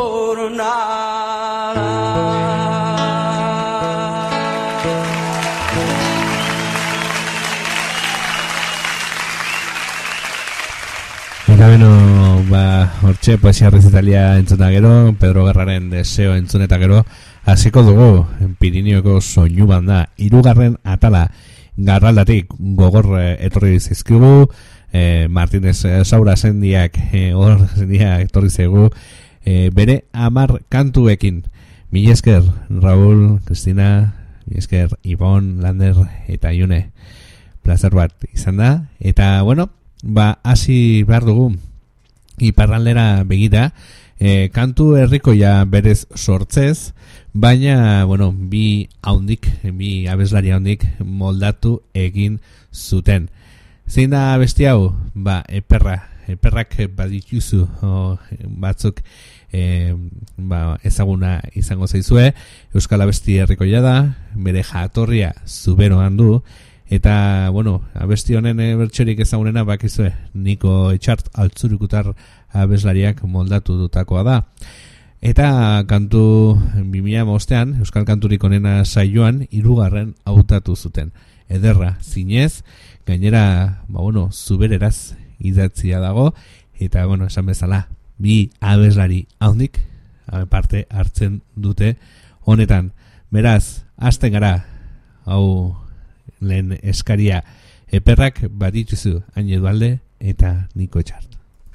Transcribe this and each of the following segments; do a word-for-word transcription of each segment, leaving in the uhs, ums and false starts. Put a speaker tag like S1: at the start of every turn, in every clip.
S1: Eta beno, ba, hortxe poesia rezitalia entzuna gero, Pedro Guerraren deseo entzuneta gero, hasiko dugu, Pirineoko soinu banda, hirugarren atala, Garraldatik gogor etorri zizkigu, eh, Martínez Saura zendiak, eh, hor zendiak etorri zaigu, eh, bere amar kantuekin. Mila esker, Raúl, Cristina, mila esker, Ibon, Lander eta Iune. Plazer bat izan da, eta bueno, ba, hasi behar dugu, iparraldera begira, e, kantu herrikoia berez sortzez, baina, bueno, bi haundik, bi abeslari haundik moldatu egin zuten. Zein da abesti hau? Ba, eperra, eperrak badituzu, o, batzuk e, ba, ezaguna izango zaizue, Euskal Abesti herrikoia da, bere jatorria zuberoan du, eta, bueno, abesti honen e, bertxorik ezagunena bakizue, Niko Etxart Altzurikutar abeslariak moldatu dutakoa da. Eta kantu bi mila hamabostean, Euskal Kanturik onena saioan, hirugarren hautatu zuten. Ederra, zinez, gainera, ba, bueno, zubereraz idatzia dago, eta, bueno, esan bezala, bi abeslari haundik, parte hartzen dute honetan. Beraz, hasten gara, hau lehen eskaria, eperrak badituzu, Hain Edualde eta Niko Etxart.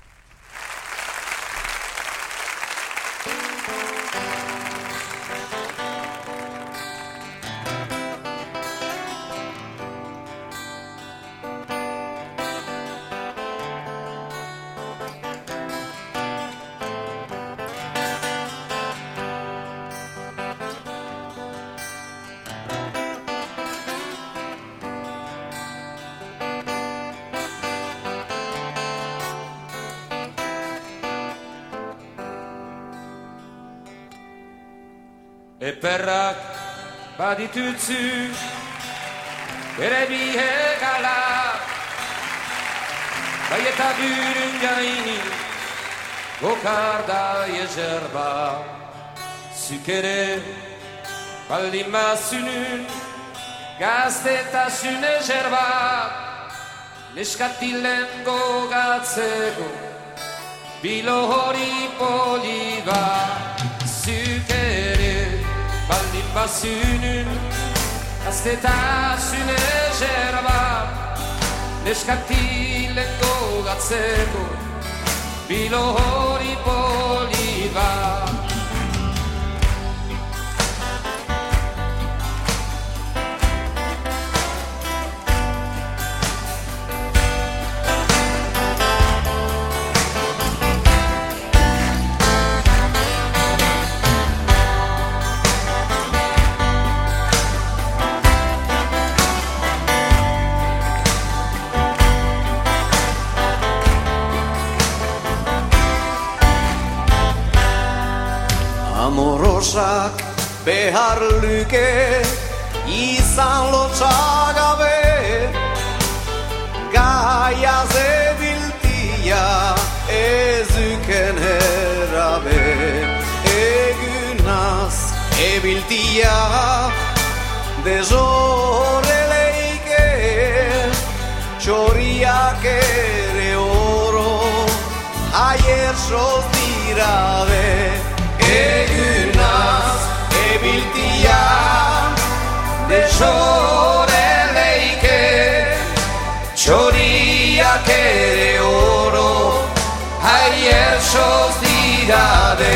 S2: Eperrak baditutzu bere bihe gala, bai eta bürün gaini gokarda jezerba. Zuk ere baldin bazunun gaztetasun ezerba, neskatilen gogatzeko bilo hori poliba. Zuk ere baldin bazunun gaztetasun ezerba, neskatilen gogatzeko bilo hori poliba.
S3: Amorosak behar luke izan lotxagabe, gaia zebiltia ezuken herabe. Egunaz ebiltia dezoreleike, txoriak ere oro aier soz dirabe. Egunaz ebiltia desoreleike, txoriak ere oro aier soz dirabe.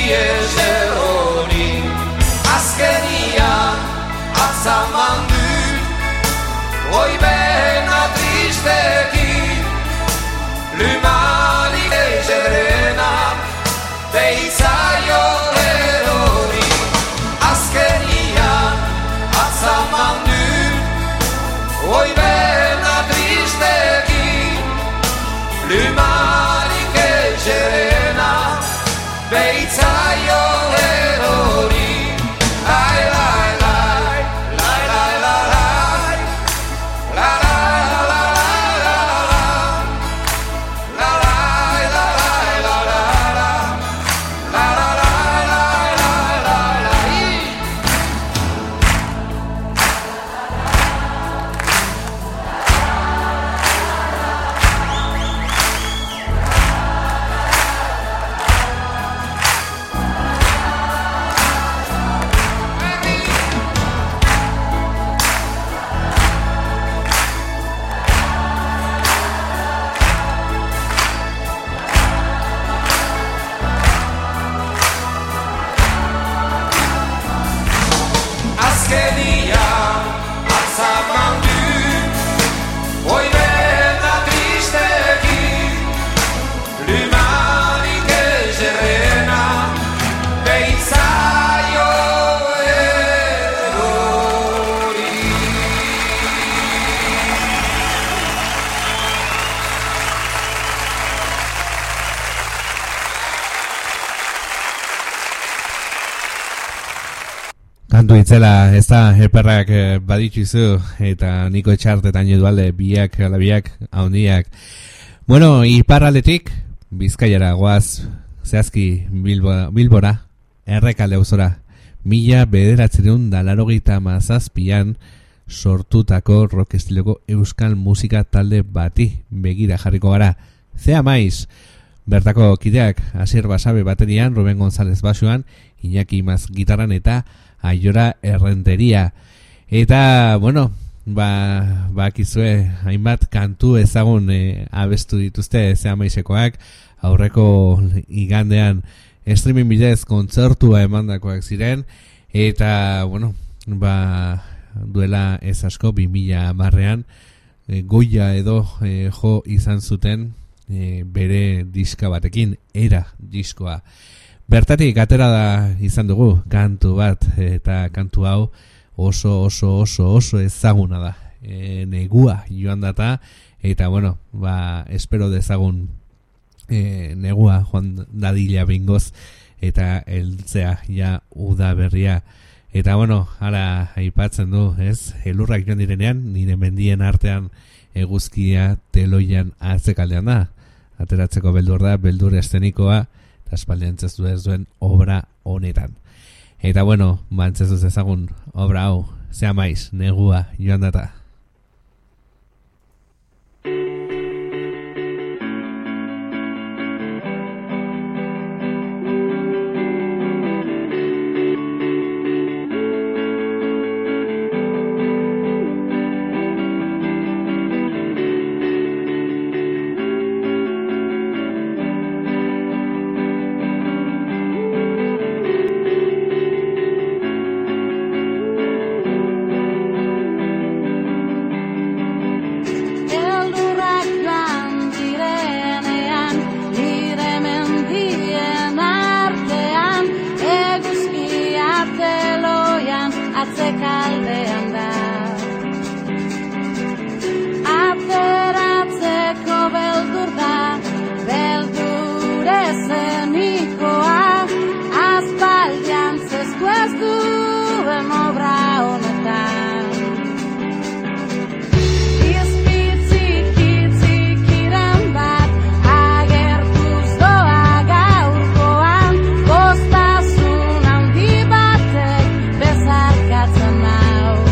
S3: ezer hori azkenian atzaman dut oi bena tristeki lumarik ezerena deitzaio erori azkenian atzaman dut oi bena tristeki lumarik ezerena deitzaio erori ai lai lai lai lai lai lai
S1: Kantu itzela, ez da, eperrak baditzuzu, eta niko etxartetan edualde, biak, alabiak, haundiak. Bueno, iparraldetik, Bizkaiara goaz, zehazki Bilbora, Bilbora errekalde auzora, mila bederatziehun da laurogeita hamazazpian sortutako rock estiloko euskal musika talde bati begira jarriko gara. Zea maiz, bertako kideak, Asier Basabe baterian, Ruben González basuan, Iñaki Imaz gitarran eta Aiora Errenteria. Eta, bueno, ba, bakizue, hainbat kantu ezagun e, abestu dituzte Zea maizekoak, aurreko igandean streaming bidez kontzertua emandakoak ziren, eta, bueno, ba, duela ez asko, bi mila hamarrean, e, Goya edo e, jo izan zuten e, bere diska batekin, era diskoa. Bertatik atera da izan dugu kantu bat, eta kantu hau oso oso oso oso ezaguna da. E, negua joan data, eta bueno, ba, espero dezagun e, negua joan dadila bingoz, eta eltzea ja uda berria. Eta bueno, hala aipatzen du, ez? Elurrak joan direnean, nire mendien artean eguzkia teloian atzekaldean da. Ateratzeko beldur da, beldur estenikoa, eta espaldean txestu ez duen obra honetan. Eta bueno, bantzezuz ezagun obra hau, Zea maiz, negua joan data.
S4: Now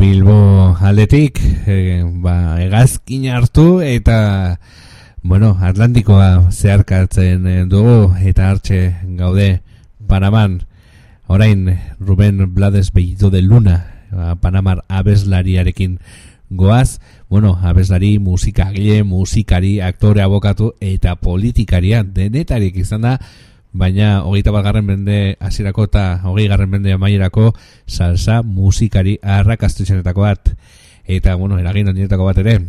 S1: Bilbo aldetik, e, ba, hegazkin hartu eta bueno, Atlantikoa zeharkatzen dugu eta hartxe gaude Panaman. Orain Rubén Blades Bellido de Luna, ba, Panamar abeslariarekin goaz. Bueno, abeslari, musikagile, musikari, aktore, abokatu eta politikaria denetarik izan da, baina hogeita bat garren mende hasierako eta hogei garren mende amaierako salsa musikari arrakastuzenetako bat, eta bueno, eragin handietako bat ere.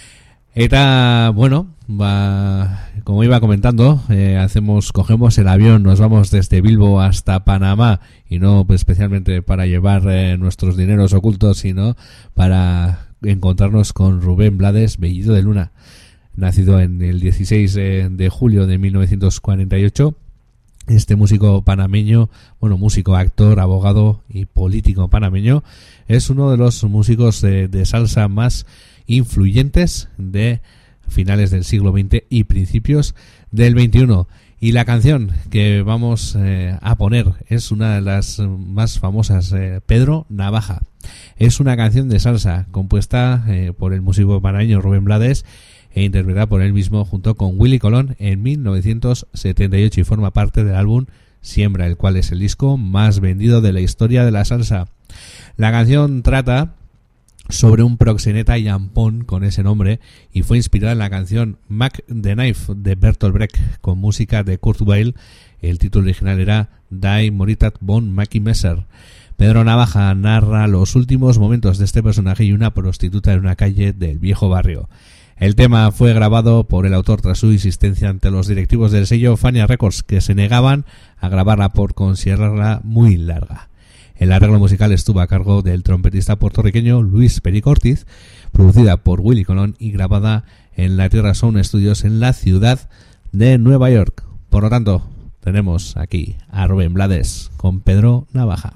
S1: Eta bueno, va, como iba comentando, eh, hacemos, cogemos el avión, nos vamos desde Bilbo hasta Panamá, y no pues, especialmente para llevar eh, nuestros dineros ocultos, sino para encontrarnos con Rubén Blades Bellido de Luna, nacido en el dieciséis de julio de mil novecientos cuarenta y ocho. Este músico panameño, bueno, músico, actor, abogado y político panameño, es uno de los músicos de, de salsa más influyentes de finales del siglo veinte y principios del veintiuno. Y la canción que vamos eh, a poner es una de las más famosas, eh, Pedro Navaja. Es una canción de salsa compuesta eh, por el músico panameño Rubén Blades e interpretada por él mismo junto con Willy Colón en mil novecientos setenta y ocho y forma parte del álbum Siembra, el cual es el disco más vendido de la historia de la salsa. La canción trata sobre un proxeneta yampón con ese nombre y fue inspirada en la canción Mac the Knife de Bertolt Brecht con música de Kurt Weill. El título original era Die Moritat von Mackie Messer. Pedro Navaja narra los últimos momentos de este personaje y una prostituta en una calle del viejo barrio. El tema fue grabado por el autor tras su insistencia ante los directivos del sello Fania Records, que se negaban a grabarla por considerarla muy larga. El arreglo musical estuvo a cargo del trompetista puertorriqueño Luis Perico Ortiz, producida por Willy Colón y grabada en la Tierra Sound Studios en la ciudad de Nueva York. Por lo tanto, tenemos aquí a Rubén Blades con Pedro Navaja.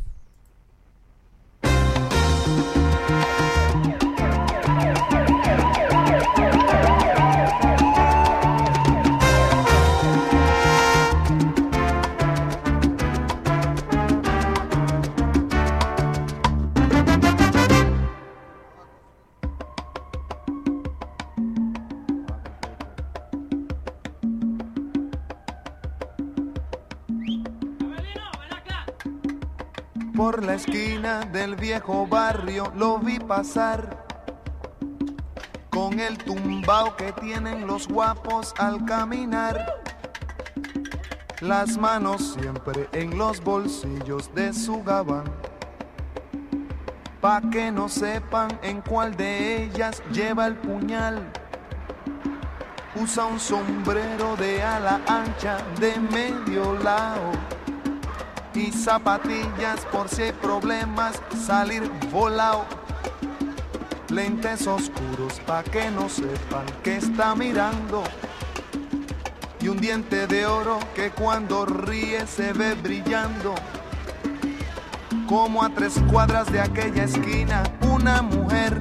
S4: Por la esquina del viejo barrio lo vi pasar, con el tumbao que tienen los guapos al caminar, las manos siempre en los bolsillos de su gabán, pa' que no sepan en cuál de ellas lleva el puñal. Usa un sombrero de ala ancha de medio lado y zapatillas por si hay problemas salir volado. Lentes oscuros pa' que no sepan que está mirando, y un diente de oro que cuando ríe se ve brillando. Como a tres cuadras de aquella esquina una mujer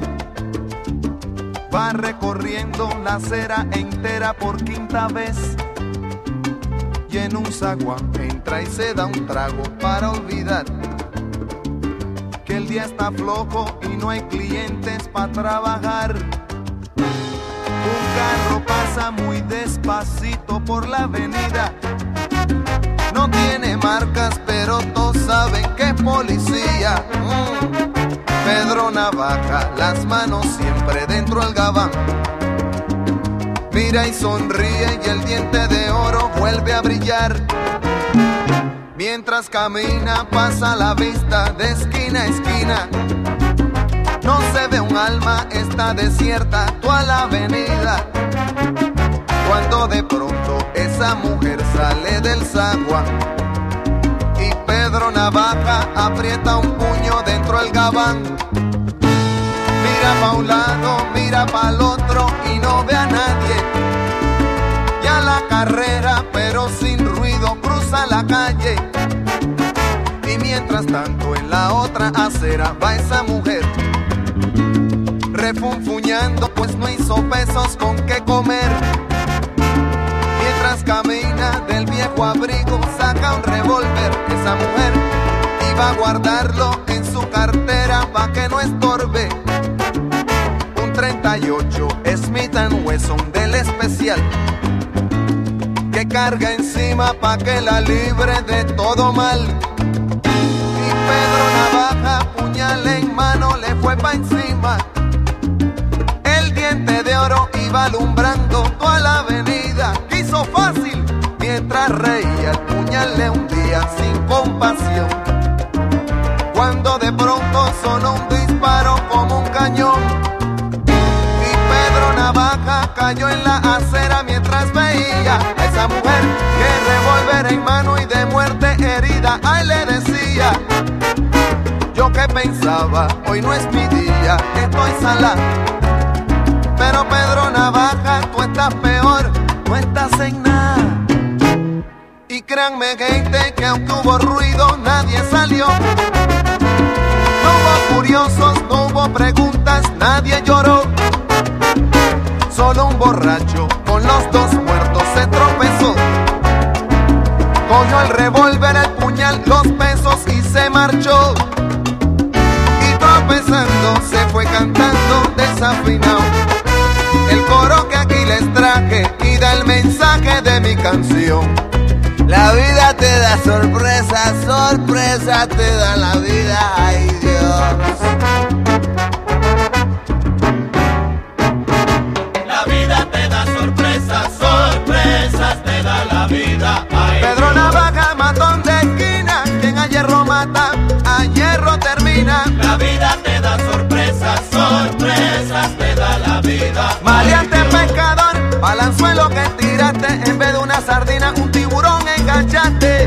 S4: va recorriendo la acera entera por quinta vez, y en un zaguán entra y se da un trago para olvidar que el día está flojo y no hay clientes para trabajar. Un carro pasa muy despacito por la avenida, no tiene marcas pero todos saben que es policía. mm. Pedro Navaja, las manos siempre dentro del gabán, mira y sonríe y el diente de oro vuelve a brillar. Mientras camina pasa la vista de esquina a esquina, no se ve un alma, está desierta toda la avenida. Cuando de pronto esa mujer sale del zaguán y Pedro Navaja aprieta un puño dentro del gabán. Mira pa' un lado, mira pa' el otro y no ve a nadie. Y a la carrera, pero sin ruido, cruza la calle. Y mientras tanto en la otra acera va esa mujer refunfuñando, pues no hizo pesos con qué comer. Mientras camina del viejo abrigo saca un revólver. Esa mujer iba a guardarlo en su cartera cartera pa' que no estorbe. Un treinta y ocho Smith and Wesson del especial, que carga encima pa' que la libre de todo mal. Y Pedro Navaja, puñal en mano, le fue pa' encima. El diente de oro iba alumbrando toda la avenida. Quiso fácil mientras reía, el puñal le hundía sin compasión. Cuando de pronto sonó un disparo como un cañón, y Pedro Navaja cayó en la acera mientras veía a esa mujer que revólver en mano y de muerte herida. Ay, le decía, yo que pensaba, hoy no es mi día, estoy sala. Pero Pedro Navaja, tú estás peor, no estás en nada. Y créanme, gente, que aunque hubo ruido, nadie salió. No hubo curiosos, no hubo preguntas, nadie lloró. Solo un borracho con los dos muertos se tropezó. Cogió el revólver, el puñal, los pesos y se marchó. Y tropezando se fue cantando desafinado el coro que aquí les traje y da el mensaje de mi canción. La vida te da sorpresa, sorpresa te da la vida, ay Dios.
S3: La vida te da sorpresas, sorpresas te da la vida, ay
S4: Pedro
S3: Dios.
S4: Navaja, matón de esquina, quien a hierro mata, a hierro termina.
S3: La vida te da sorpresas, sorpresas te da la vida.
S4: Maleante pescador, balanzuelo que tiraste, en vez de una sardina, un tiburón enganchaste.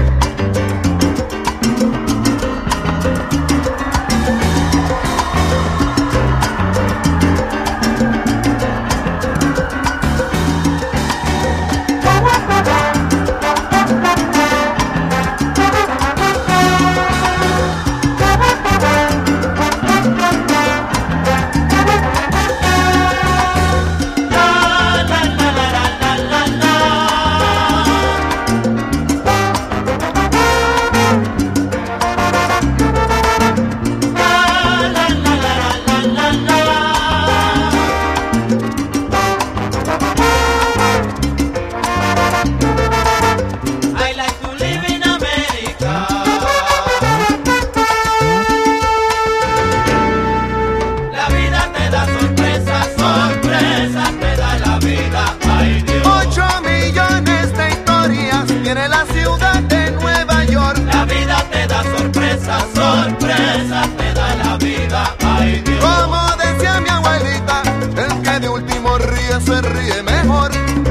S4: Se ríe mejor.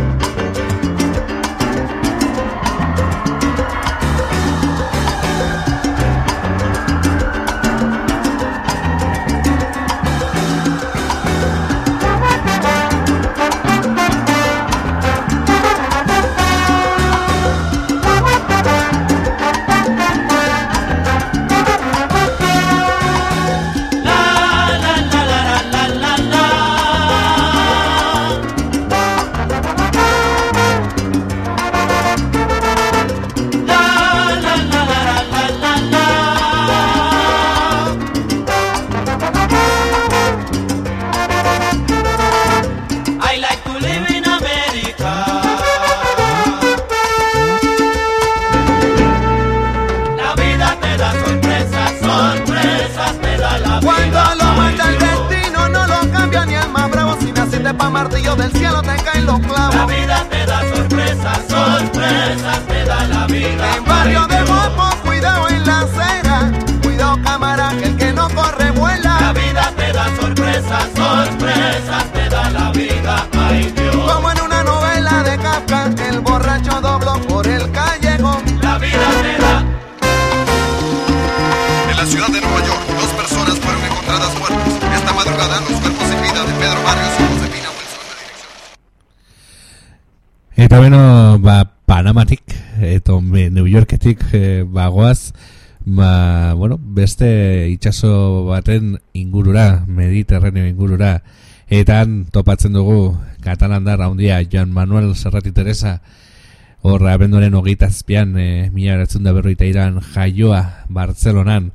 S4: Pa' martillo del cielo te caen los clavos.
S3: La vida te da sorpresas, sorpresas te da la vida.
S4: En barrio de Mopo, cuidado en la acera, cuidado cámara, que el que no corre vuela.
S3: La vida te da sorpresas, sorpresas te da la vida, ay Dios.
S4: Como en una novela de Kafka, el borracho dobló por el callejón.
S3: La vida te da.
S5: En la ciudad de Nueva York, dos personas fueron encontradas muertas esta madrugada. Los cuerpos sin vida de Pedro Barrios y Josefina Wilson.
S1: Eta beno, ba, Panamatik, eta New Yorketik e, bagoaz, ba, bueno, beste itsaso baten ingurura, Mediterraneo ingurura, eta topatzen dugu katalandar handia Joan Manuel Serrati Teresa, horra abenduaren hogeita zazpian, e, mila bederatziehun eta berrogeita hiruan jaioa Bartzelonan,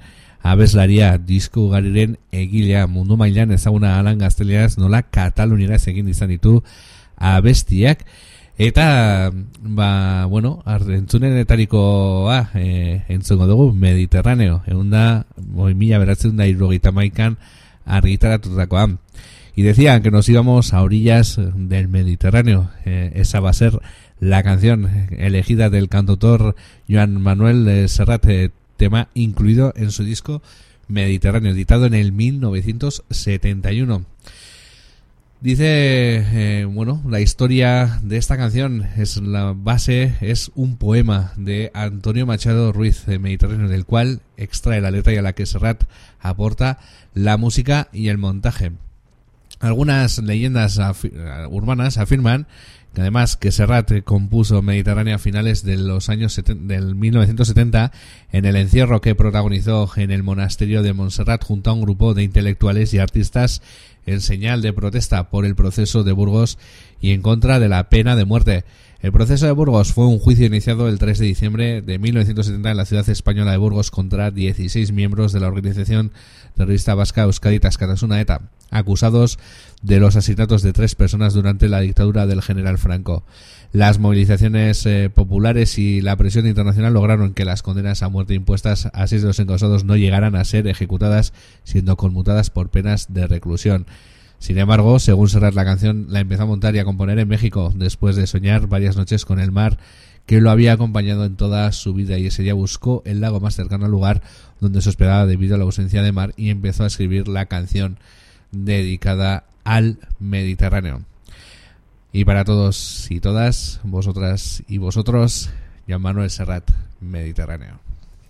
S1: abeslaria, disko ugariren egilea, mundu mailan ezaguna Alan Gazteleaz nola Kataluniara egin izan ditu abestiak. Eta, ba, bueno, entzunenetarikoa e, entzungo dugu, Mediterráneo, egun da, oi, mila beratzen da irrogeita maikan argitaratutakoa. Y decían que nos íbamos a orillas del Mediterráneo. Eh, esa va a ser la canción elegida del cantautor Joan Manuel Serrat, eh, tema incluido en su disco Mediterráneo, editado en el mil novecientos setenta y uno. Dice, eh, bueno, la historia de esta canción es la base, es un poema de Antonio Machado Ruiz, de Mediterráneo, del cual extrae la letra y a la que Serrat aporta la música y el montaje. Algunas leyendas afi- urbanas afirman que además que Serrat compuso Mediterráneo a finales de los años setenta, del mil novecientos setenta, en el encierro que protagonizó en el monasterio de Montserrat junto a un grupo de intelectuales y artistas en señal de protesta por el proceso de Burgos y en contra de la pena de muerte. El proceso de Burgos fue un juicio iniciado el tres de diciembre de mil novecientos setenta en la ciudad española de Burgos contra dieciséis miembros de la organización terrorista vasca Euskadi Askatasuna ETA, acusados de los asesinatos de tres personas durante la dictadura del general Franco. Las movilizaciones eh, populares y la presión internacional lograron que las condenas a muerte impuestas a seis de los encausados no llegaran a ser ejecutadas, siendo conmutadas por penas de reclusión. Sin embargo, según Serrat, la canción la empezó a montar y a componer en México, después de soñar varias noches con el mar que lo había acompañado en toda su vida, y ese día buscó el lago más cercano al lugar donde se hospedaba debido a la ausencia de mar y empezó a escribir la canción dedicada al Mediterráneo. Y para todos y todas, vosotras y vosotros, Joan Manuel Serrat, Mediterráneo.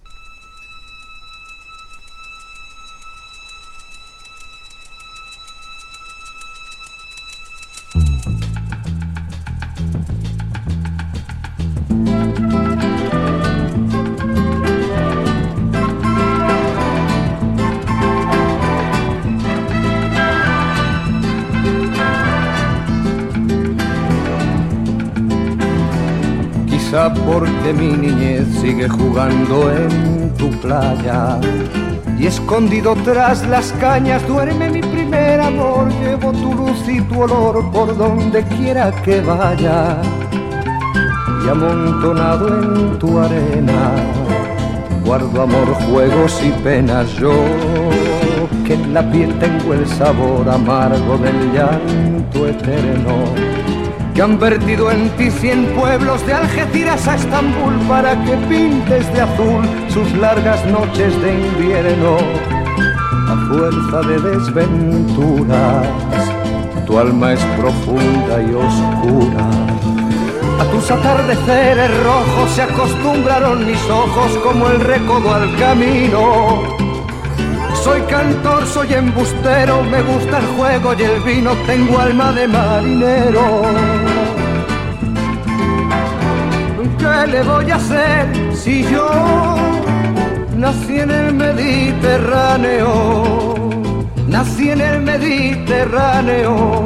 S6: Quizá porque mi niñez sigue jugando en tu playa y escondido tras las cañas duerme mi primer amor. Llevo tu luz y tu olor por donde quiera que vaya, y amontonado en tu arena guardo amor, juegos y penas. Yo que en la piel tengo el sabor amargo del llanto eterno, que han vertido en ti cien pueblos de Algeciras a Estambul para que pintes de azul sus largas noches de invierno. A fuerza de desventuras, tu alma es profunda y oscura. A tus atardeceres rojos se acostumbraron mis ojos como el recodo al camino. Soy cantor, soy embustero, me gusta el juego y el vino, tengo alma de marinero. ¿Qué le voy a hacer si yo nací en el Mediterráneo? Nací en el Mediterráneo.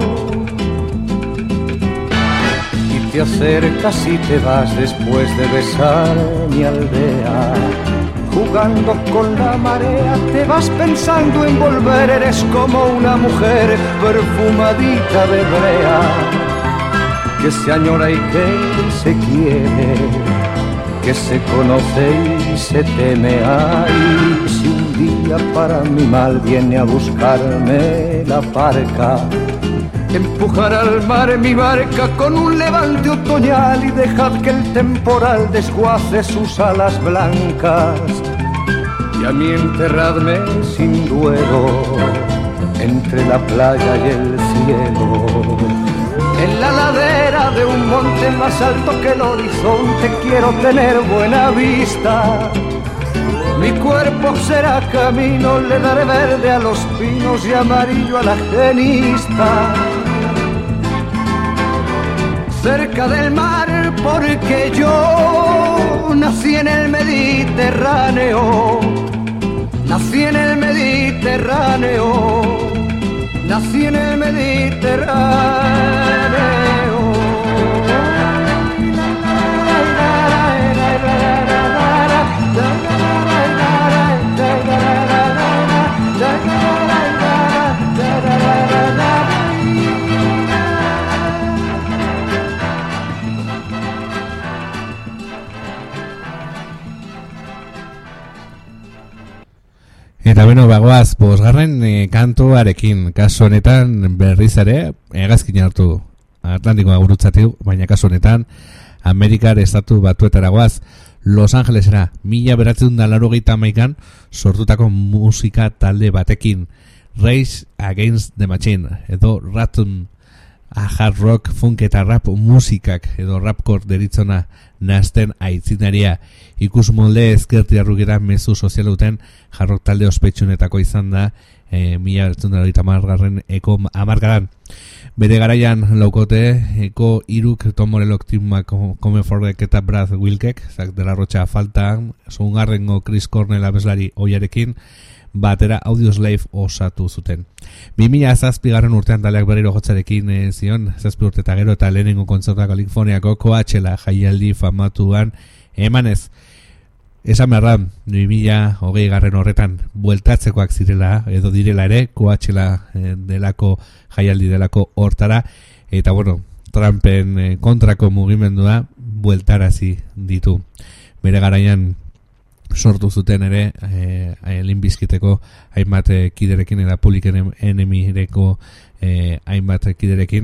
S6: Y te acercas y te vas después de besar mi aldea. Jugando con la marea, te vas pensando en volver. Eres como una mujer perfumadita de brea, que se añora y que se quiere, que se conoce y se teme. Ay, si un día para mi mal viene a buscarme la parca, empujar al mar mi barca con un levante otoñal y dejad que el temporal desguace sus alas blancas. Y a mí enterradme sin duelo entre la playa y el cielo, en la ladera de un monte más alto que el horizonte. Quiero tener buena vista, mi cuerpo será camino, le daré verde a los pinos y amarillo a la genista. Cerca del mar porque yo nací en el Mediterráneo, nací en el Mediterráneo, nací en el Mediterráneo.
S1: Eta beno, bagoaz, bosgarren e, kantuarekin, kasu honetan berriz ere, hegazkin hartu Atlantikoa gurutzatiu, baina kasu honetan Amerikar estatu batuetara goaz, Los Angelesera, mila beratzen da laurogeita hamaikan sortutako musika talde batekin, Rage Against the Machine, edo Ratun, a hard rock, funk eta rap musikak, edo rapcore deritzona nazten aitzinaria, ikus molde ezkerti arrugera mezu sozial duten hard rock talde ospetxunetako izan da, e, mila beratzen da laurogeita hamargarren eko amargaran. Bere garaian laukote, eko iruk Tom Morellok, Tim McCormick eta Brad Wilkek, Zak de la Rocha falta, zungarrengo Chris Cornell abeslari oiarekin, batera Audioslave osatu zuten. bi mila zazpigarren urtean taleak berriro jotzarekin e, zion, zazpi urte eta gero eta lehenengo kontzertua Kaliforniako Coachella jaialdi famatuan emanez. Esan beharran, bi mila hogei garren horretan bueltatzekoak zirela, edo direla ere, Coachella eh, delako jaialdi delako hortara, eta bueno, Trumpen eh, kontrako mugimendua bueltarazi ditu. Bere garaian sortu zuten ere eh, Limbiskiteko hainbat eh, kiderekin eta Public Enemyreko eh, hainbat kiderekin,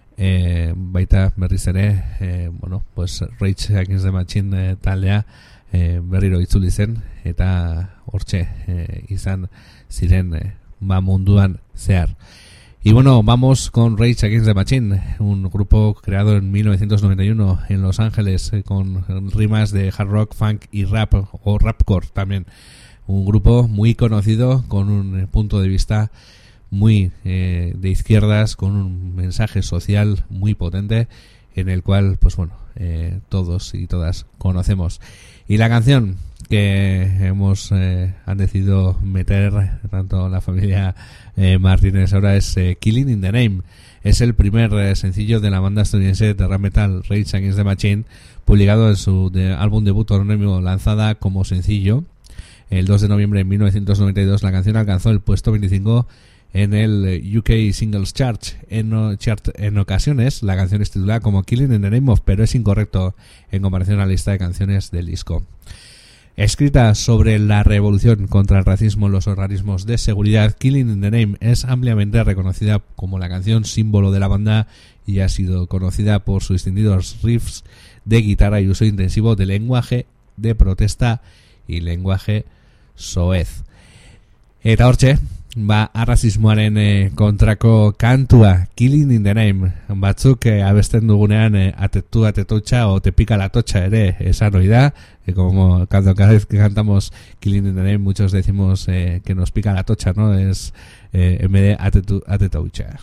S1: eh, baita berriz ere eh, bueno, pues Rage Against the Machine eh, taldea eh, berriro itzuli zen eta hortxe eh, izan ziren eh, ba munduan zehar. Y bueno, vamos con Rage Against the Machine, un grupo creado en mil novecientos noventa y uno en Los Ángeles, eh, con rimas de hard rock, funk y rap, o rapcore también. Un grupo muy conocido, con un eh, punto de vista muy eh, de izquierdas, con un mensaje social muy potente, en el cual, pues bueno, eh, todos y todas conocemos. Y la canción que hemos eh, han decidido meter tanto la familia eh, Martínez ahora es eh, Killing in the Name. Es el primer eh, sencillo de la banda estadounidense de rap metal Rage Against the Machine, publicado en su de, álbum debut homónimo, lanzada como sencillo el dos de noviembre de mil novecientos noventa y dos. La canción alcanzó el puesto veinticinco en el U K Singles Chart. En, chart. en ocasiones la canción es titulada como Killing in the Name of, pero es incorrecto en comparación a la lista de canciones del disco. Escrita sobre la revolución contra el racismo en los organismos de seguridad, Killing in the Name es ampliamente reconocida como la canción símbolo de la banda y ha sido conocida por sus distinguidos riffs de guitarra y uso intensivo de lenguaje de protesta y lenguaje soez. Eta hortxe, ba, arrazismoaren e, kontrako kantua, Killing in the Name, batzuk e, abesten dugunean e, atetu atetotxa o te pica la tocha ere, esan oida, e, como cuando cada vez que cantamos Killing in the Name muchos decimos e, que nos pica la tocha, ¿no? Es e, en vez de atetu atetotxa.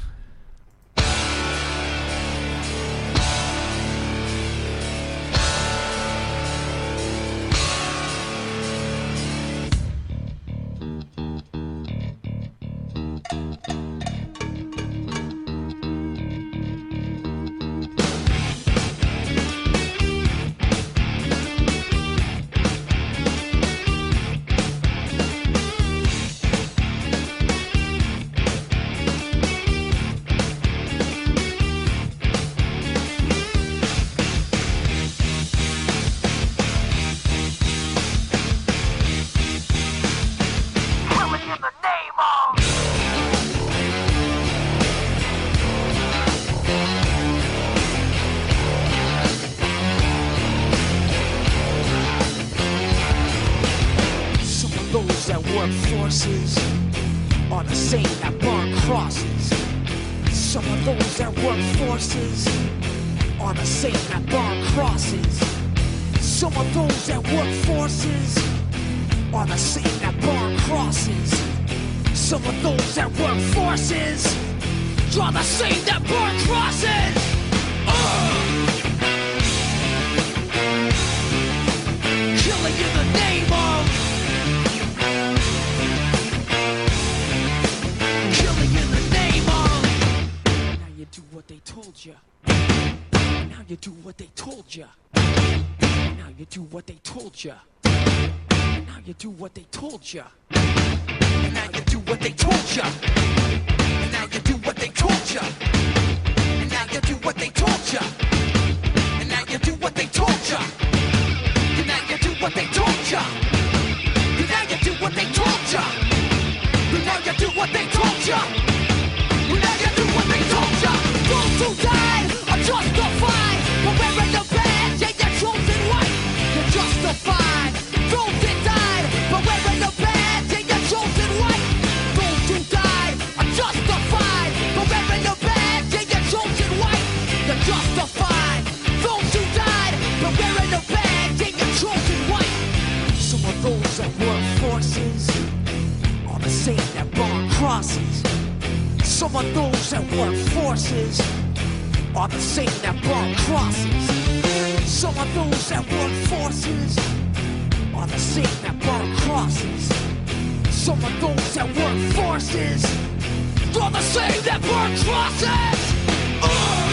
S7: do what they told ya. Now you do what they told ya. Those who died are justified for wearing the badge and your chosen white. You're justified. Those that died for wearing the badge and your chosen white. Those who died are justified for wearing the badge and your chosen white. You're justified. Those who died for wearing the badge and your chosen white. Some of those that work forces are the same that burn crosses. Some of those that work forces are the same that burn crosses. Some of those that work forces are the same that burn crosses. Some of those that work forces are the same that burn crosses. Uh!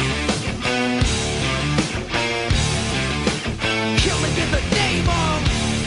S7: Killing in the name of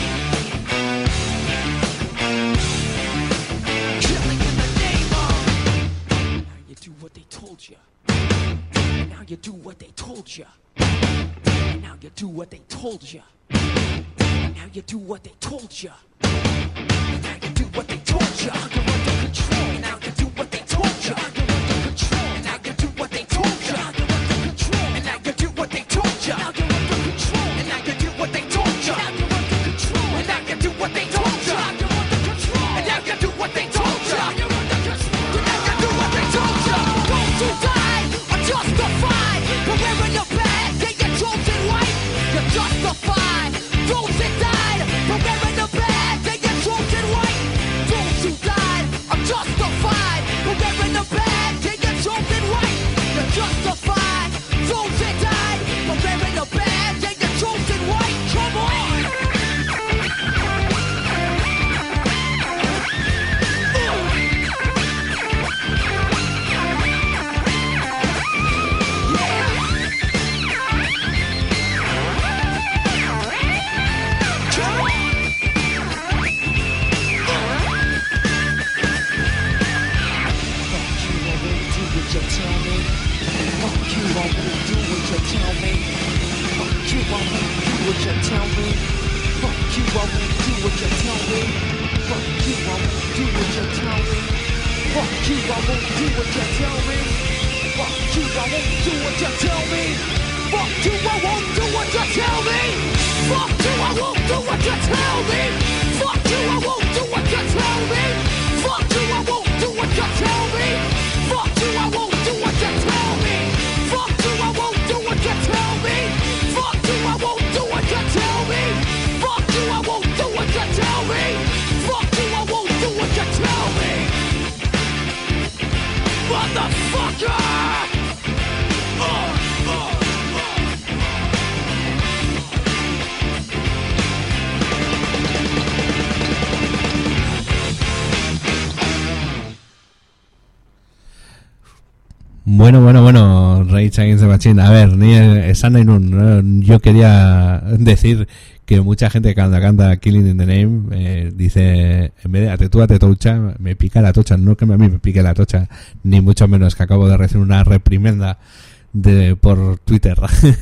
S7: killing in the name of. Now you do what they told you. And now you do what they told you. And now you do what they told you. And now you do what they told you. And now you do what they told you. You're under control. And now you do what they told you. You're under control. And now you do what they told you. You're under control. And now you do what they told you. Now you're under control. And now you do what they told you. Now you're under control. And now you do what they told you. You're under control. And now you do what they told you. You're under control. And now you do what they told you. Those who died are justified for wearing your badge and your chosen white. You're justified. Those that died for wearing the badge and your chosen white. Those who died are justified for wearing the badge and your chosen white. You're justified. Those that died for wearing the badge and your chosen white. Come on.
S1: Bueno, bueno, bueno, Rage Against the Machine. A ver, ni esan nahi nun, ¿no? Yo quería decir que mucha gente cuando canta Killing in the Name eh, dice, en vez de atetúa te tocha, me pica la tocha. No que a mí me pique la tocha, ni mucho menos, que acabo de recibir una reprimenda de por Twitter.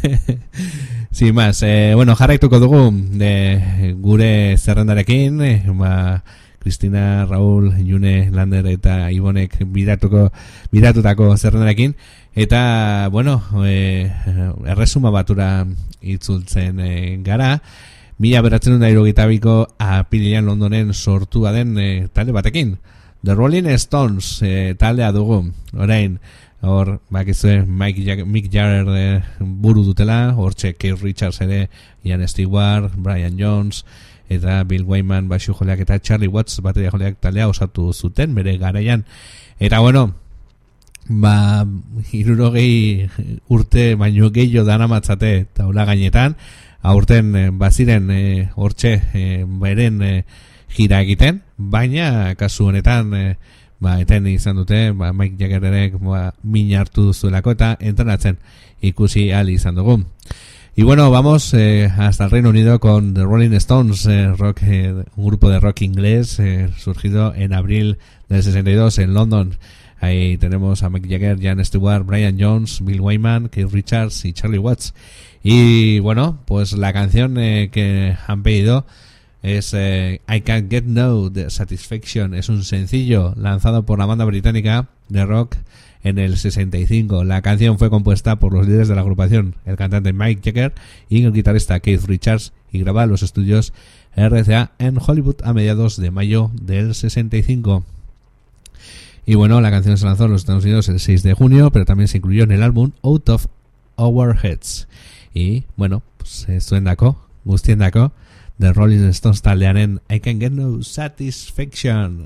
S1: Sin más, eh, bueno, jarraituko dugu de gure zerrendarekin, eh, ba, Cristina, Raúl, June, Lander eta Ibonek biratuko, biratutako zerrendarekin. Eta, bueno, eh, erresuma batura itzultzen eh, gara. Mila beratzen da hirurogeita biko apirilean Londonen sortua den eh, talde batekin. The Rolling Stones eh, taldea dugu. Orain, hor, bakizue, Mike Jag- Mick Jagger eh, buru dutela, hortxe Keith Richards ere, Ian Stewart, Brian Jones, eta Bill Wyman baxu joleak eta Charlie Watts bateria joleak taldea osatu zuten bere garaian. Eta bueno, ba, hirurogei urte baino gehiago daramatzate taula gainetan, aurten eh, baziren eh, hortxe eh, beren eh, gira egiten, baina kasu honetan eh, ba, eten izan dute, ba, Mike Jaggerrek ba, min hartu zuelako eta entrenatzen ikusi ahal izan dugu. Y bueno, vamos eh, hasta el Reino Unido con The Rolling Stones, eh, rock, eh, un grupo de rock inglés eh, surgido en abril del sesenta y dos en London. Ahí tenemos a Mick Jagger, Ian Stewart, Brian Jones, Bill Wyman, Keith Richards y Charlie Watts. Y bueno, pues la canción eh, que han pedido es eh, I Can't Get No de Satisfaction. Es un sencillo lanzado por la banda británica de rock en el sesenta y cinco. La canción fue compuesta por los líderes de la agrupación, el cantante Mike Jagger y el guitarrista Keith Richards, y grabada en los estudios R C A en Hollywood a mediados de mayo del sesenta y cinco. Y bueno, la canción se lanzó en los Estados Unidos el seis de junio, pero también se incluyó en el álbum Out of Our Heads. Y bueno, pues zuendako, guztiendako, The Rolling Stones taldearen I Can't Get No Satisfaction.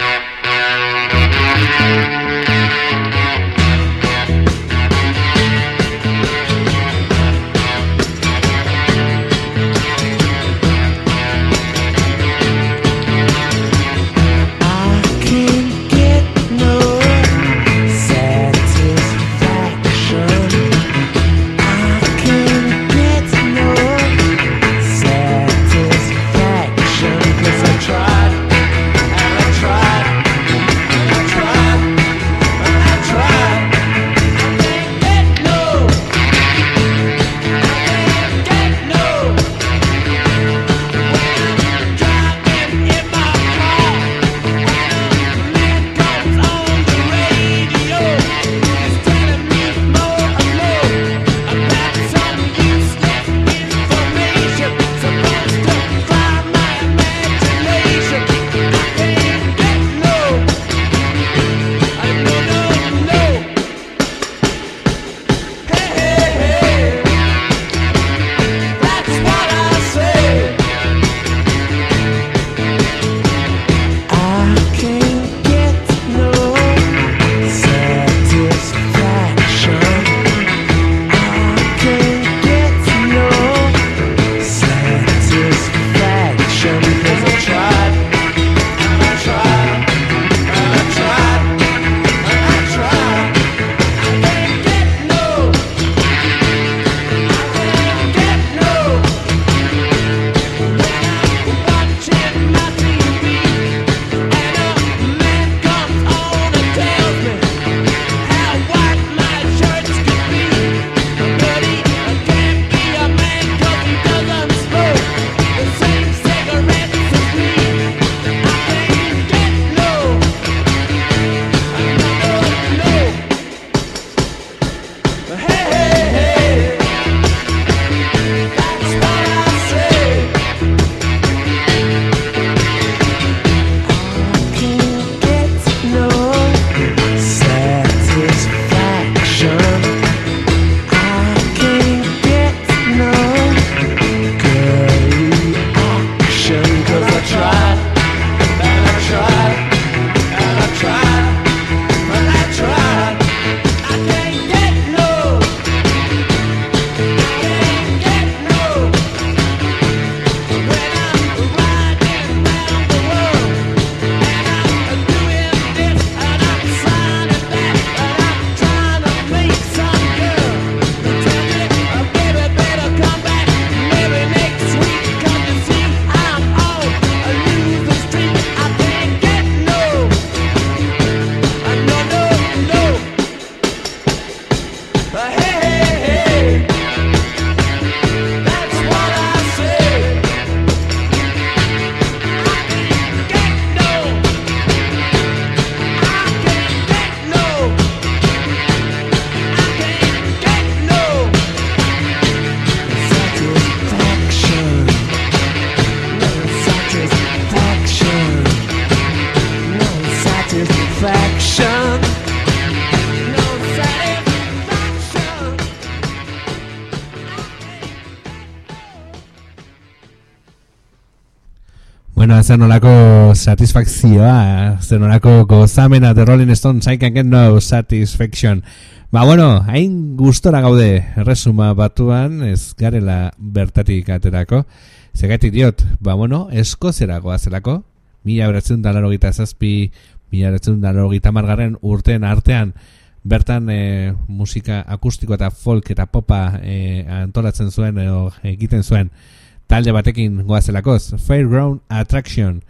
S1: Bueno, zer nolako satisfakzioa, zer nolako gozamena The Rolling Stones, I Can't Get No Satisfaction. Ba, bueno, hain gustora gaude erresuma batuan, ez garela bertatik aterako. Zegaitik diot, ba, bueno, eskozera goazelako, mila beratzen da larogita zazpi, mila beratzen da larogita margarren urtean artean, bertan e, musika akustiko eta folk eta popa e, antolatzen zuen, edo egiten zuen, talde batekin goazelakoz, Fairground Attraction.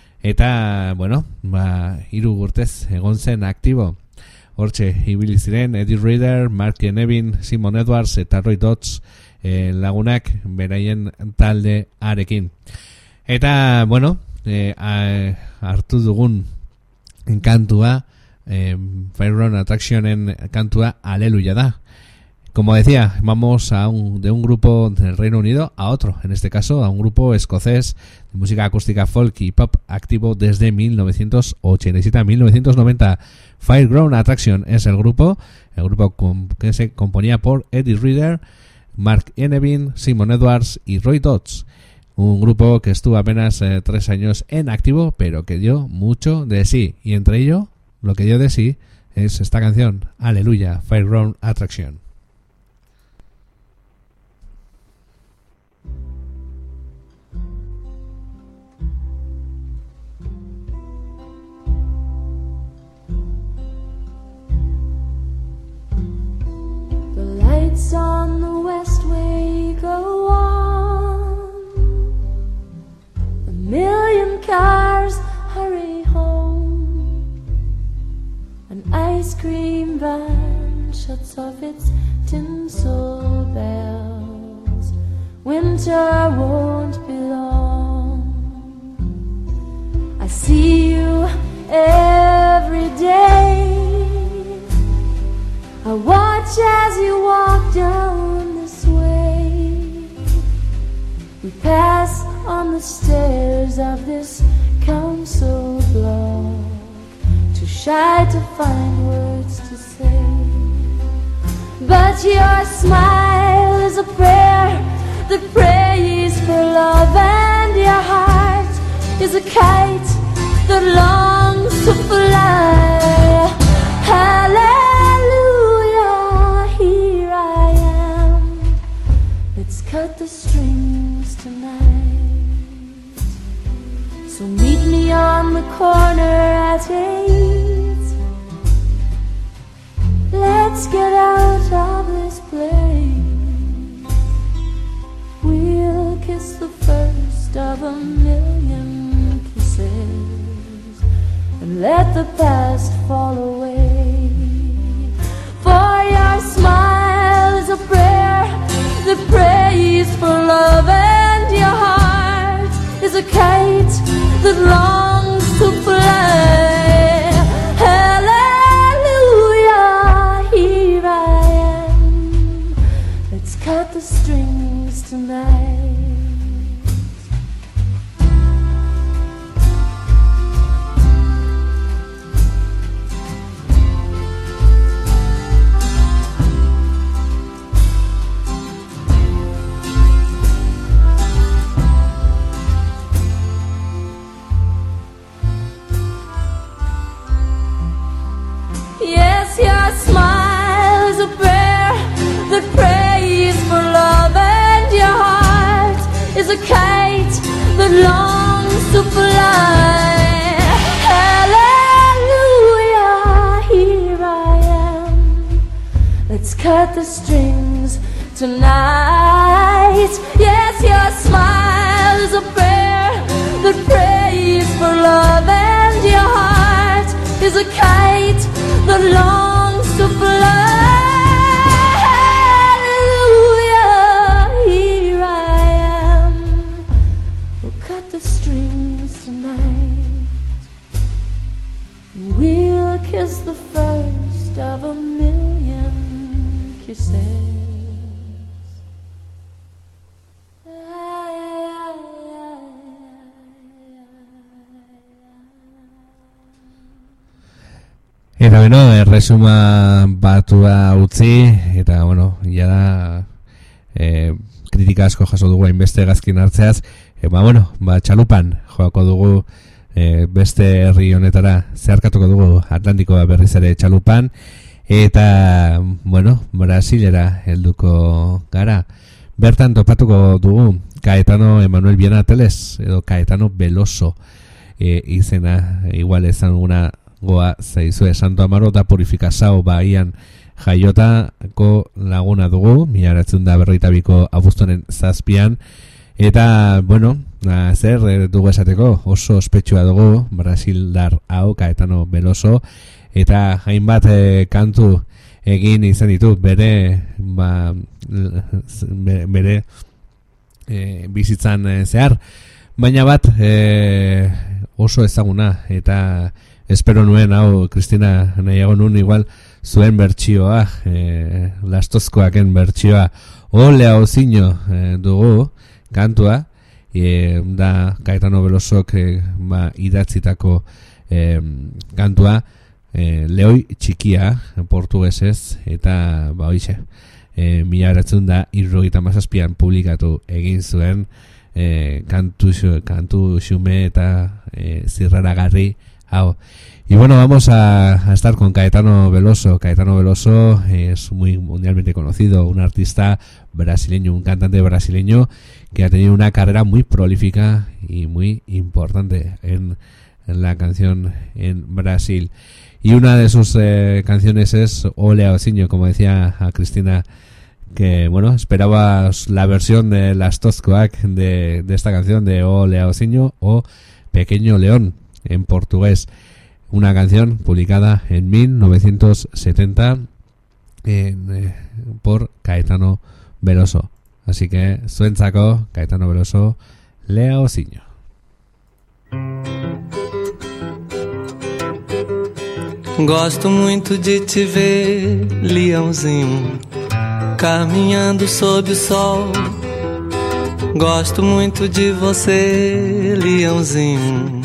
S1: Eta, bueno, ba, hiru urtez egon zen aktibo. Hortxe, ibili ziren Eddie Reader, Mark Nevin, Simon Edwards eta Roy Dodds eh, lagunak beraien talde arekin. Eta, bueno, eh, a, hartu dugun kantua, eh, Fairground Attractionen kantua Aleluya da. Como decía, vamos a un, de un grupo del Reino Unido a otro, en este caso a un grupo escocés de música acústica folk y pop activo desde mil novecientos ochenta y siete a mil novecientos noventa. Fairground Attraction es el grupo, el grupo com, que se componía por Eddie Reader, Mark Enevin, Simon Edwards y Roy Dodds. Un grupo que estuvo apenas eh, tres años en activo, pero que dio mucho de sí. Y entre ello, lo que dio de sí es esta canción, Aleluya, Fairground Attraction.
S8: Lights on the westway go on. A million cars hurry home. An ice cream van shuts off its tinsel bells. Winter won't be long. I see you every day. I watch as you walk down this way. We pass on the stairs of this council block, too shy to find words to say. But your smile is a prayer that prays for love, and your heart is a kite that longs to fly. Hallelujah. Cut the strings tonight. So meet me on the corner at eight. Let's get out of this place. We'll kiss the first of a million kisses and let the past fall away. For your smile is a prayer that prays for love, and your heart is a kite that longs to fly. Hallelujah, here I am. Let's cut the strings tonight. Your smile is a prayer that prays for love, and your heart is a kite that longs to fly. Hallelujah, here I am. Let's cut the strings tonight. Yes, your smile is a prayer that prays for love, and your heart is a kite that longs to fly. Hallelujah, here I am. We'll cut the strings tonight. We'll kiss the first of a million kisses.
S1: Eta beno, erresuma batua utzi, eta bueno, jada e, kritika asko jaso dugu hainbeste gazkin hartzeaz, e, ba bueno, ba txalupan joako dugu e, beste herri honetara, zeharkatuko dugu Atlantikoa berriz ere txalupan, eta bueno, Brasilera helduko gara. Bertan topatuko dugu Caetano Emanuel Viana Teles, edo Caetano Veloso e, izena, igual ezan una goa zaizue. Santo Amaro da Purifikazao Bahian jaiotako laguna dugu, mila bederatziehun eta berrogeita biko abuztuaren zazpian, eta bueno, na, zer dugu esateko, oso ospetsua dugu Brasildar hau Caetano Veloso, eta hainbat e, kantu egin izan ditu bere ba, bere e, bizitzan e, zehar. baina bat e, oso ezaguna, eta espero nuen, hau, Kristina, nahiago nuen igual zuen bertsioa, e, lastozkoaken bertsioa, ole hau zino e, dugu kantua, e, da Caetano Velosok e, ba, idatzitako e, kantua, e, Leoi txikia, portugesez, eta ba hoize, e, mila beratzen da irrogeita hamazazpian publikatu egin zuen e, kantu, kantu xume eta e, zirraragarri hau. Y bueno, vamos a, a estar con Caetano Veloso. Caetano Veloso es muy mundialmente conocido, un artista brasileño, un cantante brasileño que ha tenido una carrera muy prolífica y muy importante en, en la canción en Brasil. Y una de sus eh, canciones es Ole Ausinho, como decía a Cristina, que bueno, esperaba la versión de Las Tozcoac de, de esta canción de Ole Ausinho o Pequeño León en portugués. Una canción publicada en mil novecientos setenta en, eh, por Caetano Veloso. Así que zuentzako Caetano Veloso, Leozinho.
S9: Gosto muito de te ver, leãozinho, caminhando sob o sol. Gosto muito de você, leãozinho,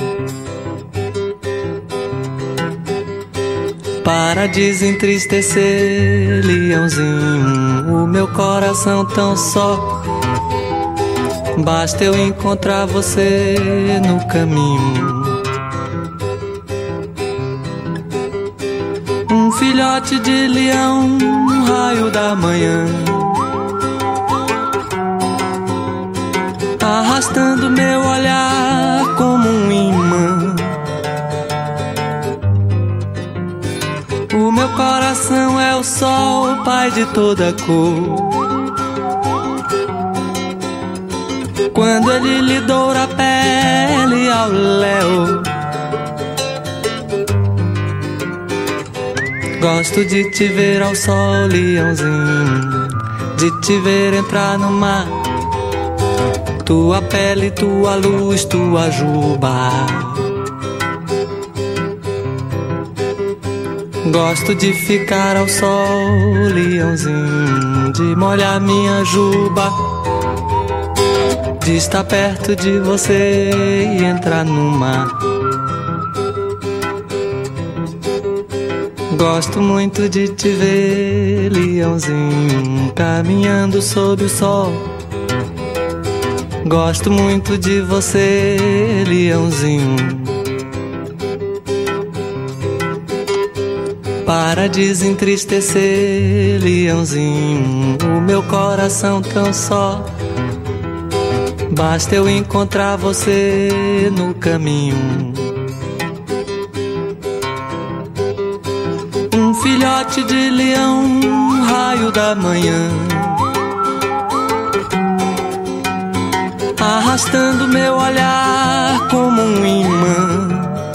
S9: para desentristecer, leãozinho, o meu coração tão só. Basta eu encontrar você no caminho. Um filhote de leão, um raio da manhã, arrastando meu olhar como um imã. O meu coração é o sol, pai de toda cor. Quando ele lhe doura a pele ao léu, gosto de te ver ao sol, leãozinho, de te ver entrar no mar. Tua pele, tua luz, tua juba. Gosto de ficar ao sol, leãozinho, de molhar minha juba, de estar perto de você e entrar no mar. Gosto muito de te ver, leãozinho, caminhando sob o sol. Gosto muito de você, leãozinho, para desentristecer, leãozinho, o meu coração tão só. Basta eu encontrar você no caminho. Um filhote de leão, um raio da manhã, arrastando meu olhar como um imã.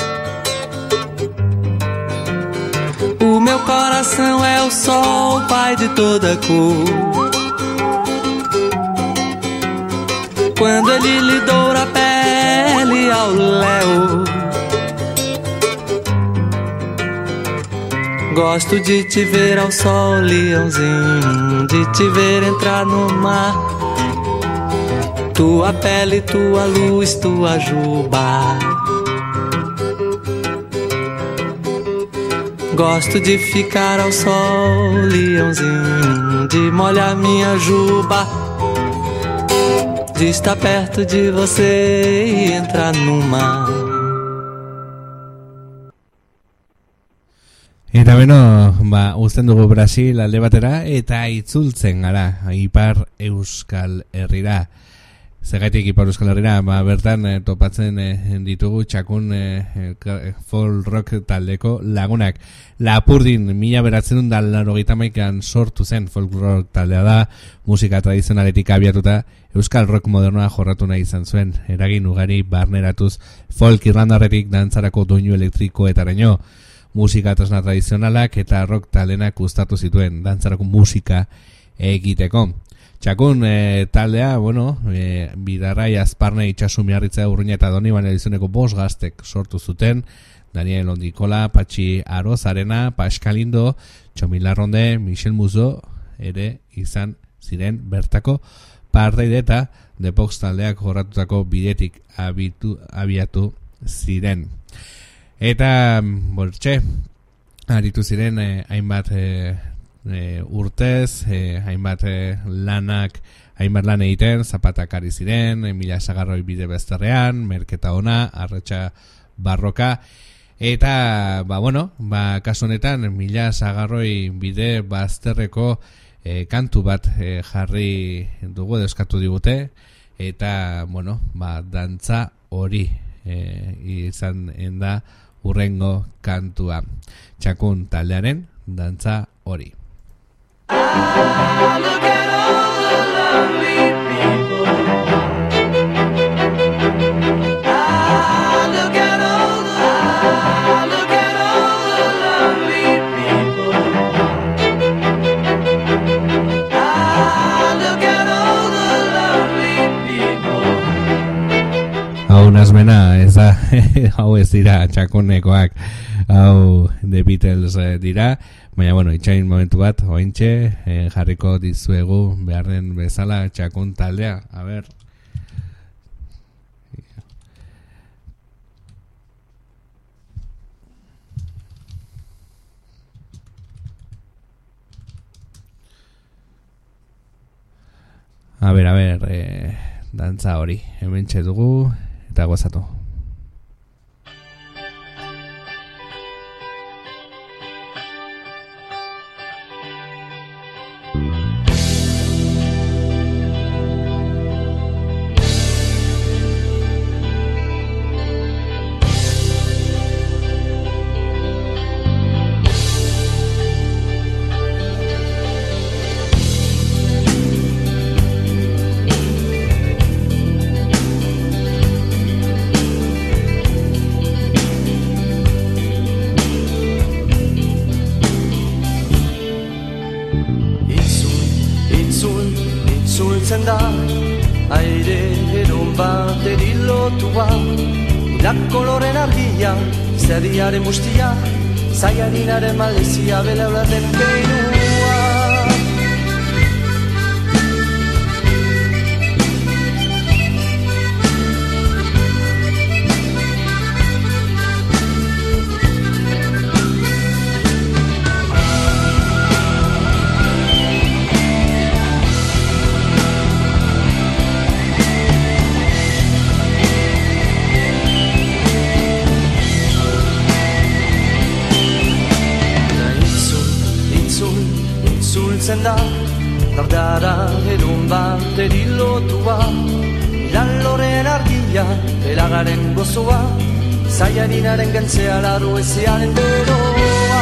S9: O meu coração é o sol, pai de toda cor. Quando ele lhe doura a pele ao léu, gosto de te ver ao sol, leãozinho, de te ver entrar no mar. Tua pele, tua luz, tua juba. Gosto de ficar ao sol, leãozinho, de molhar minha juba, de estar perto de você e entrar no mar.
S1: Eta beno, ba, uzten dugu Brasil alde batera eta itzultzen gara Ipar Euskal Herrira. Zergatik Ipar Euskal Herrira, ba, bertan eh, topatzen eh, ditugu txakun eh, folk rock taldeko lagunak. Lapurdin, mila beratzen da laurogeita hamaikan sortu zen folk rock taldea da, musika tradizionaletik abiatuta euskal rock modernoa jorratu nahi izan zuen, eragin ugari barneratuz folk irlandarretik dantzarako doinu elektrikoetaraino, musika tresna tradizionalak eta rock talenak gustatu zituen dantzarako musika egiteko. Txakun e, taldea, bueno, e, Bidarrai, Azparne, Itxasu, Miarritza, Urruña eta Donibane Elizuneko bost gaztek sortu zuten. Daniel Ondikola, Patxi Aroz, Arena, Paskalindo, Txomil Larronde, Michel Muzo ere izan ziren bertako parteide eta Depox taldeak jorratutako bidetik abitu, abiatu ziren. Eta, bortxe, aritu ziren eh, hainbat eh, eh, urtez, eh, hainbat eh, lanak, hainbat lan egiten, zapatak ari ziren, Emilia Sagarroi bide bezterrean, Merketa Ona, Arretxa Barroka, eta, ba, bueno, ba, kasu honetan, Emilia Sagarroi bide bazterreko eh, kantu bat eh, jarri dugu, deskatu digute, eta, bueno, ba, dantza hori eh, izan da urrengo kantua. Txakun taldearen dantza hori.
S3: Ah, look at all the lovely people. Ah, look at all the, ah, look at all the lovely people. Ah, look at all the lovely people.
S1: Hau nazmena, ez da, hau ez dira txakunekoak, hau The Beatles eh, dira, baina, bueno, itxain momentu bat, ointxe, eh, jarriko dizuegu beharren bezala txakun taldea, a ber. A ber, a ber, eh, dantza hori, hemen dugu eta gozatu.
S9: Da aire eron bateri lotua da koloren argia zerriaren bustia zaiarinaren maldizia belaulaten peinua da dardara erun bateri lotua lalloren argia pelagaren gozoa zaiarinaren gentzea laru eziaren beroa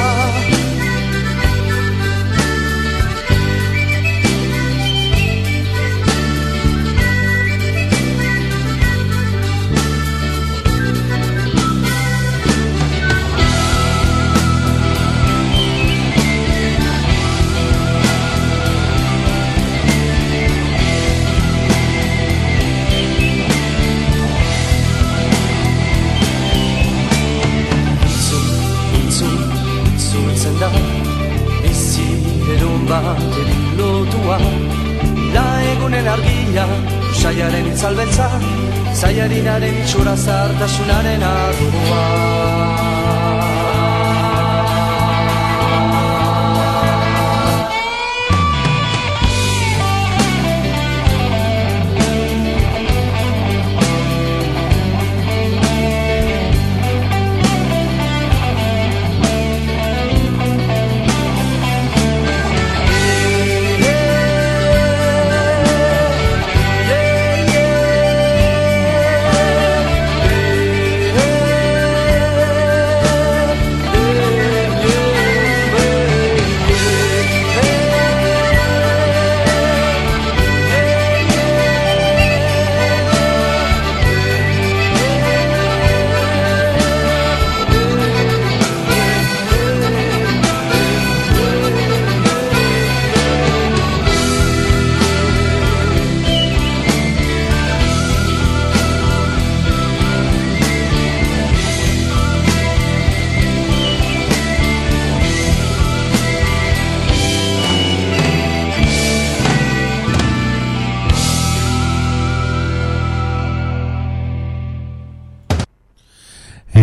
S9: Zaiaren itzalbentza, zaiarinaren itxura zartasunaren argua.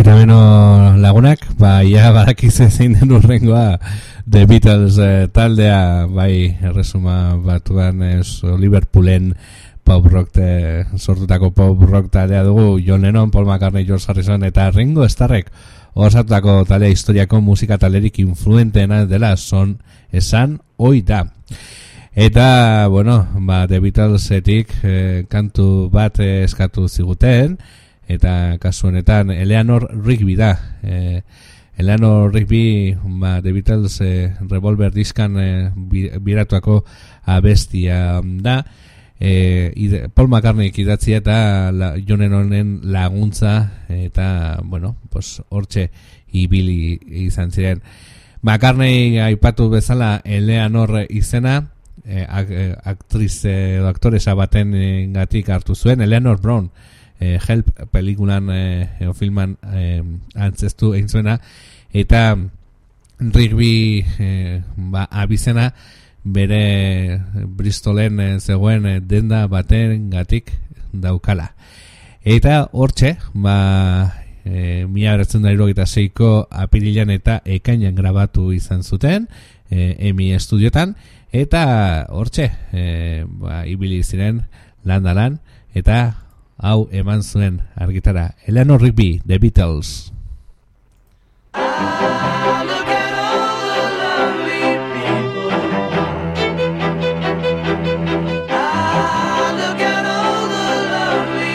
S1: Eta beno lagunak, ba, ia badakize zein den urrengoa The Beatles eh, taldea, bai, erresuma batuan ez, Liverpoolen pop rock te, sortutako pop rock taldea dugu. John Lennon, Paul McCartney, George Harrison eta Ringo Starrek osatutako taldea historiako musika talderik influenteena dela son esan oi da. Eta, bueno, ba, The Beatlesetik eh, kantu bat eh, eskatu ziguten, eta kasu honetan Eleanor Rigby da. Eh, Eleanor Rigby, ba, The Beatles eh, Revolver diskan eh, biratuako abestia da. Eh, ide, Paul McCartney idatzi eta la, John Lennonen laguntza, eta, bueno, pues, hortxe ibili izan ziren. McCartney aipatu bezala Eleanor izena, eh, aktriz edo eh, aktoresa baten eh, gatik hartu zuen. Eleanor Brown, eh, Help pelikulan eh, o filman eh, antzestu egin zuena, eta Rigby eh, ba, abizena bere Bristolen eh, zegoen eh, denda baten gatik daukala. Eta hortxe, ba, e, mila bederatziehun eta hirurogeita seiko apirilan eta ekainan grabatu izan zuten, e, Emi estudiotan, eta hortxe, e, ba, ibili ziren landalan, eta hau eman zuen argitara. Eleanor Rigby, The Beatles.
S3: Ah, look at all the lovely people. Ah, look at all the lovely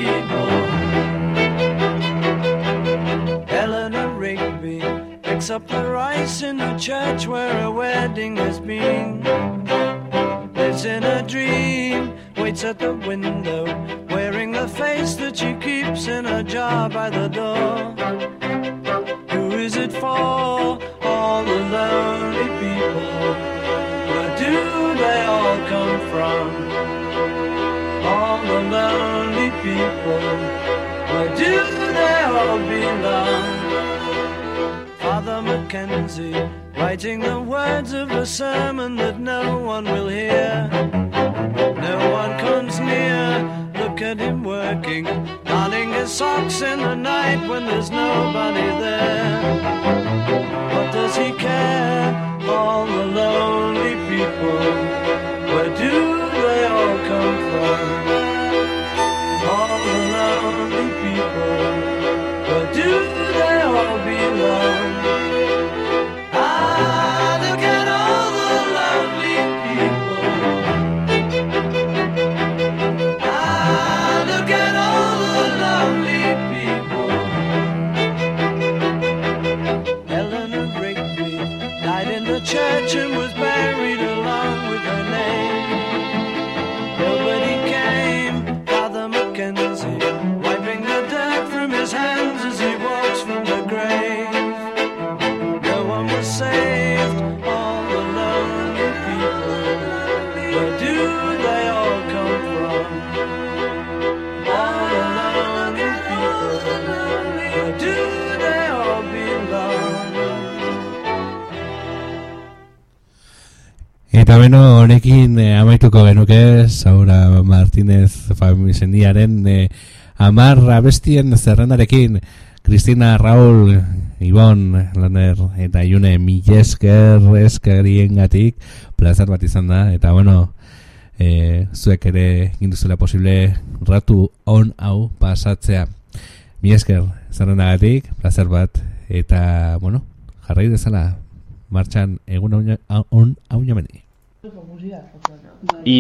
S3: people. Eleanor Rigby picks up the rice in the church where a wedding has been. Lives in a dream, waits at the window, wearing the face that she keeps in a jar by the door. Who is it for? All the lonely people. Where do they all come from? All the lonely people. Where do they all belong? Father Mackenzie, writing the words of a sermon that no one will hear. No one comes near. Look at him working, darning his socks in the night when there's nobody there. What does he care? All the lonely people. Where do they all come from? All the lonely people. Where do they all belong? Ah, look at all the lovely people. Ah, look at all the lovely people. Eleanor Rigby died in the church and was buried along with her name. Nobody came. Father Mackenzie wiping the dirt from his hands as he walks from the grave. No one was saved. All the lonely people. Where do they all come from? All the lonely people. Where do they all belong?
S1: Eta beno, honekin eh, amaituko genuke Saura Martínez familizendiaren eh, amar abestien zerrendarekin. Cristina, Raúl, Ibon, Laner eta June, milesker eskeriengatik plazar bat izan da, eta bueno, eh, zuek ere ginduzela posible ratu on hau pasatzea. Milesker zerrendagatik, plazar bat, eta bueno, jarrai dezala martxan egun on hau nameni.